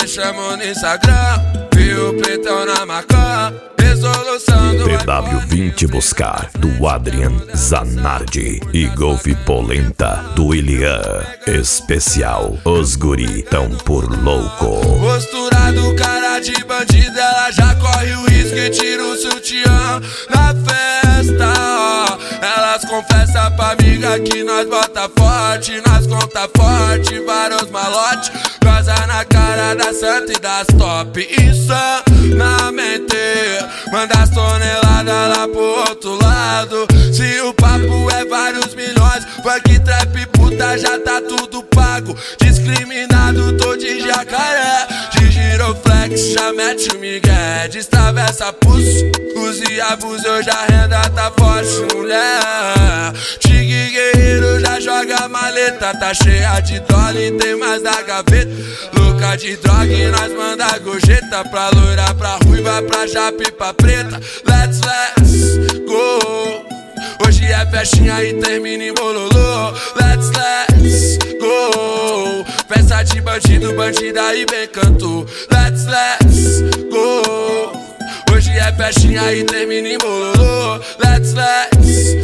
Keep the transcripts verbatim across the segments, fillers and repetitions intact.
deixamos no Instagram. Viu o pretão na Macan, resolução do T W vinte Buscar, do Adrian Zanardi. E Golf Polenta, do Ilian. Especial, os guri tão por louco. Postura do cara de bandido, ela já corre o risco e tira o sutiã na festa, ó. Elas confessam pra amiga que nós bota forte, nós conta forte, vários malote, goza na cara da santa e das top. Insanamente, manda as toneladas lá pro outro lado. Se o papo é vários milhões, funk, trap, puta, já tá tudo pago. Discriminado, tô de jacaré, de giroflex, já mete o migué. Destravessa pulso, use e abuso, hoje a renda tá forte, mulher. Tigre guerreiro já joga maleta, tá cheia de dólar e tem mais na gaveta. Louca de droga e nós manda gorjeta, pra loira, pra ruiva, pra jape, pra preta. Let's, let's go. Hoje é festinha e termina em bololô. Let's, let's go. Festa de bandido, bandida e bem cantou. Let's, let's go. Hoje é festinha e termina em bololô. Let's, let's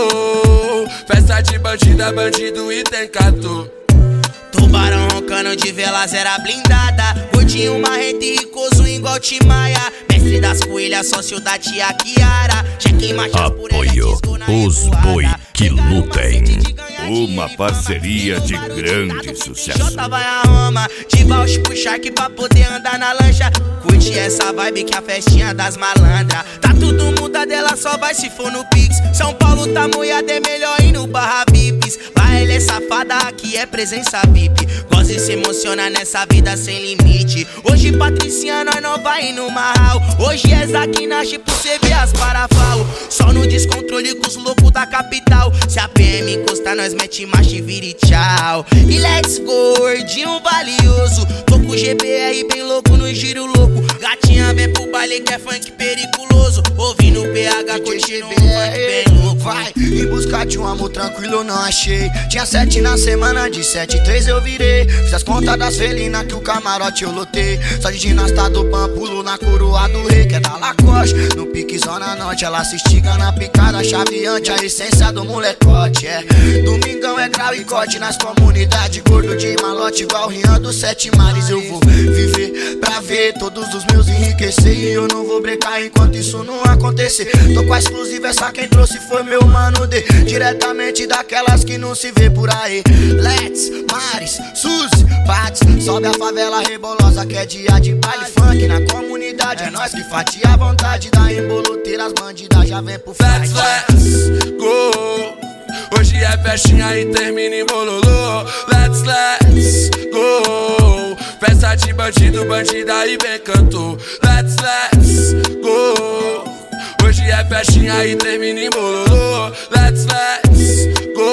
go. Festa de bandida, bandido e tem canto. Tubarão roncando de vela zera blindada, gordinho marrento e ricoso igual Timaya. Mestre das coelhas, sócio da tia Kiara. Cheque machas por Apoio os boi que lutem. Uma parceria de grande sucesso. Jota vai a Roma, de Bausch pro Shark pra poder andar na lancha. Curte essa vibe que a festinha das malandras. Tá tudo muda dela, só vai se for no Pix. São Paulo tá moiada, é melhor ir no Barra Vips. Lá ele é safada, aqui é presença V I P. Gosta e se emociona nessa vida sem limite. Hoje Patricinha, nós não vai no Marral. Hoje é Zaquinache pro cê ver as parafal. Só no descontrole com os loucos da capital. Se a P M encostar, nós mete marcha e vira e tchau. E let's go, gordinho valioso. Tô com o G B R bem louco no giro louco. Gatinha vem pro baile que é funk periculoso. Ouvindo o P H curtindo um funk bem louco. Vai em busca de um amor tranquilo, eu não achei. Tinha sete na semana, de sete e três eu virei. Fiz as contas das felinas que o camarote eu lotei. Só de ginasta do pan, pulo na coroa do rei, que é da Lacoste. No pique zona norte, ela se estica na picada chaveante. A essência do molecote, é. Domingão é grau e corte nas comunidades. Gordo de malote igual Rian dos Sete Mares. Eu vou viver pra ver todos os meus enriquecer. E eu não vou brecar enquanto isso não acontecer. Tô com a exclusiva, essa quem trouxe foi meu mano D. Diretamente daquelas que não se vê por aí. Let's, Mares, Suzy, Pats. Sobe a favela rebolosa que é dia de baile funk na comunidade. É nós que fatia a vontade da emboloteira. As bandidas já vem pro fight. Let's, let's go. Hoje é festinha e termina em bololô. Let's, let's go. Festa de bandido, bandida e bem cantou. Let's, let's go. Hoje é festinha e termina em bololô. Let's, let's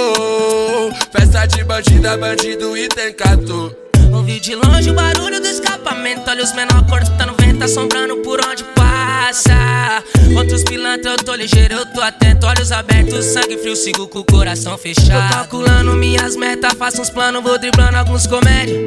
go. Festa de bandida, bandido e tem canto. Ouvi de longe o barulho do escapamento. Olha os menor cortando vento, assombrando por onde passa. Contra os pilantras eu tô ligeiro, eu tô atento. Olhos abertos, sangue frio, sigo com o coração fechado. Tô calculando minhas metas, faço uns planos, vou driblando alguns comédias.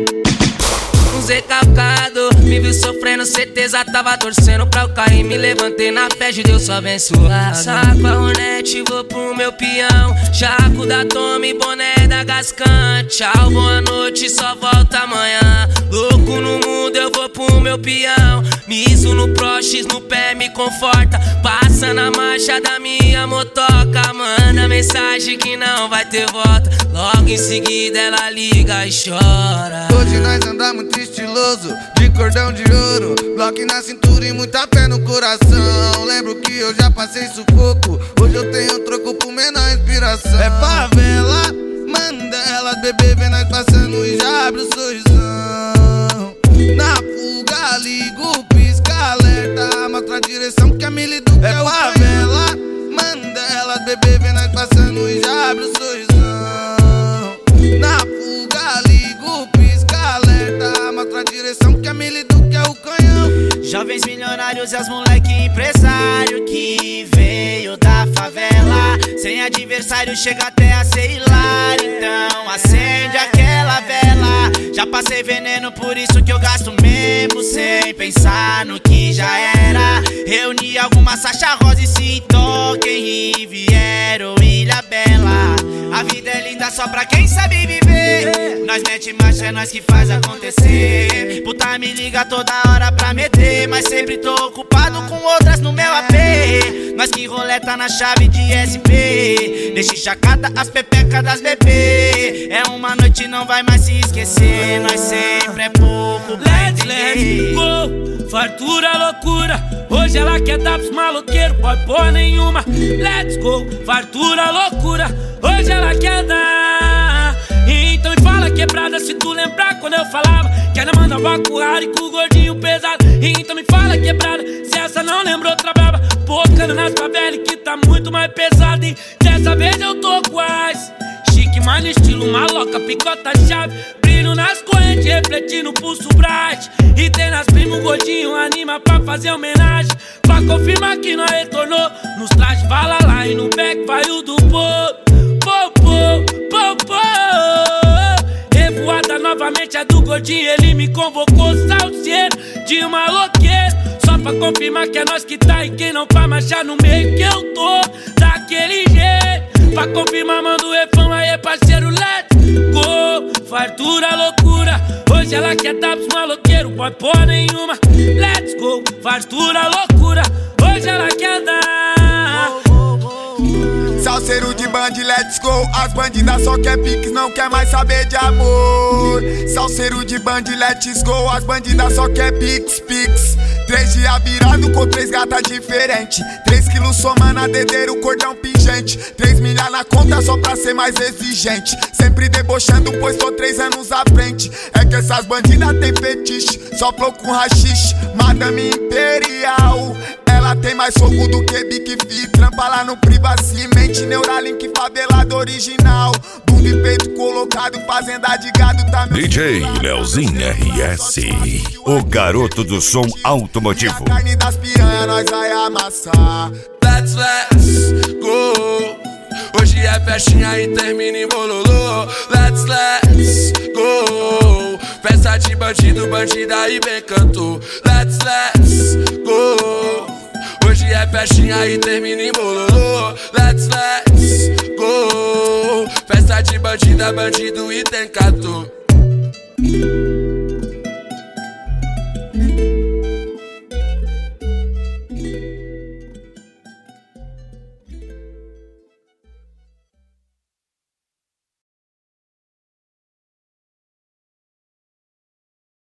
Um Zé calcado, me viu sofrendo, certeza tava torcendo pra eu cair. Me levantei na fé de Deus abençoado. Saco a Hornet, vou pro meu peão. Jaco da Tommy, boné da Gascan. Tchau, boa noite, só volta amanhã. Louco no mundo, eu vou pro meu peão. Miso no Pro X, no pé me conforta. Passa na marcha da minha motoca. Manda mensagem que não vai ter volta. Logo em seguida ela liga e chora. Hoje nós andamos estiloso, de cordão de ouro, bloco na cintura e muita fé no coração. Lembro que eu já passei sufoco, hoje eu tenho troco por menor inspiração. É favela, manda elas beber, vem nós passando e já abre o sorrisão. Na fuga, ligo, pisca, alerta, mostra a direção que a mili do é favela, manda elas beber, vem nós passando e já abre o sorrisão. Na fuga, ligo, pisca, alerta, mostra a direção que a mili do que é o canhão. Jovens milionários e as moleque empresário que veio da favela. Sem adversário chega até a ser hilário. Então acende aquela vela. Já passei veneno, por isso que eu gasto mesmo sem pensar no que já era. Reuni algumas Sacha Rosa e se toquem Riviera ou Ilha Bela. A vida é linda só pra quem sabe viver. Nós mete marcha, é nós que faz acontecer. Puta me liga toda hora pra meter, mas sempre tô ocupado com outras no meu A P. Nós que roleta na chave de S P. Deixe chacada as pepecas das bebê. É uma noite, não vai mais se esquecer. Nós sempre é pouco pra Let's, let's go, fartura, loucura. Hoje ela quer dar pros maloqueiros, pode pôr nenhuma. Let's go, fartura, loucura. Hoje ela quer dar. Então me fala quebrada se tu lembrar quando eu falava que ela mandava com o Harry com o gordinho pesado. Então me fala quebrada se essa não lembrou outra braba. Pocando nas favelas que tá muito mais pesado. E dessa vez eu tô quase chique, mas no estilo maloca, picota chave. Brilho nas correntes, refletindo o pulso bright. E tem nas primas gordinho, anima pra fazer homenagem. Pra confirmar que nós retornou. Nos trajes vala lá e no back vai o do povo. Popô, popô. Revoada novamente a do gordinho. Ele me convocou, salseiro de maloqueiro. Só pra confirmar que é nós que tá e quem não vai marchar no meio que eu tô daquele jeito. Pra confirmar manda o refrão aí parceiro, let's go. Fartura, loucura. Hoje ela quer dar pros maloqueiros, pode pôr nenhuma. Let's go, fartura, loucura. Hoje ela quer dar. Salseiro de band, let's go. As bandidas só quer piques, não quer mais saber de amor. Salseiro de band, let's go. As bandidas só quer piques, piques. Três dias virado com três gatas diferentes. Três quilos somando a dedeira, o cordão pingente. Três milhas na conta só pra ser mais exigente. Sempre debochando, pois tô três anos à frente. É que essas bandidas tem fetiche, só flow com rachixe. Madame Imperial, ela tem mais fogo do que Big Fi. Trampa lá no Privacimente, Neuralink favelado original. Bunda e peito colocado, fazenda de gado também. D J Leozinho R S, o garoto do som automotivo. A carne das piranha nós vai amassar. Let's, let's go. Hoje é festinha e termina em bololô. Let's, let's go. Festa de bandido, bandida e bem cantor. Let's, let's go. Hoje é festinha e termina em bololô. Let's, let's go. Festa de bandida, bandido e tem cantor.